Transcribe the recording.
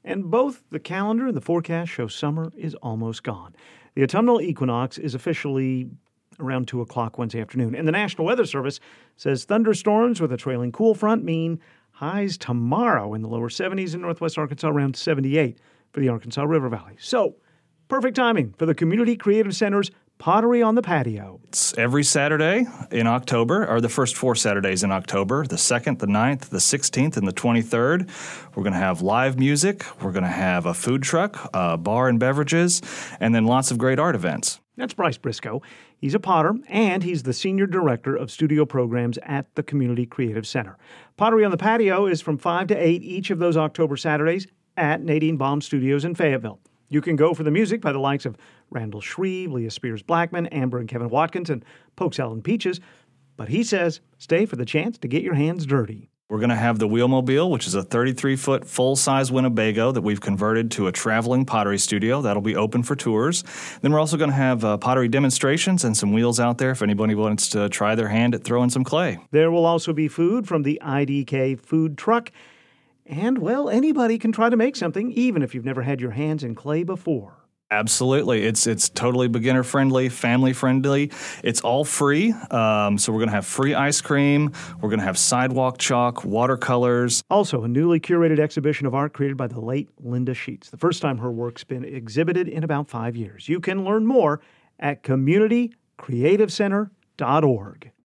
And both the calendar and the forecast show summer is almost gone. The autumnal equinox is officially around 2 o'clock Wednesday afternoon. And the National Weather Service says thunderstorms with a trailing cool front mean highs tomorrow in the lower 70s in northwest Arkansas, around 78 for the Arkansas River Valley. So, perfect timing for the Community Creative Center's Pottery on the Patio. It's every Saturday in October, or the first 4 Saturdays in October, the 2nd, the 9th, the 16th, and the 23rd. We're going to have live music. We're going to have a food truck, bar and beverages, and then lots of great art events. That's Bryce Briscoe. He's a potter, and he's the Senior Director of Studio Programs at the Community Creative Center. Pottery on the Patio is from 5 to 8 each of those October Saturdays at Nadine Baum Studios in Fayetteville. You can go for the music by the likes of Randall Shreve, Leah Spears-Blackman, Amber and Kevin Watkins, and Polk Salad and Peaches. But he says stay for the chance to get your hands dirty. We're going to have the Wheelmobile, which is a 33-foot full-size Winnebago that we've converted to a traveling pottery studio. That'll be open for tours. Then we're also going to have pottery demonstrations and some wheels out there if anybody wants to try their hand at throwing some clay. There will also be food from the IDK food truck. And, well, anybody can try to make something, even if you've never had your hands in clay before. Absolutely. It's totally beginner-friendly, family-friendly. It's all free. So we're going to have free ice cream. We're going to have sidewalk chalk, watercolors. Also, a newly curated exhibition of art created by the late Linda Sheets. The first time her work's been exhibited in about 5 years. You can learn more at communitycreativecenter.org.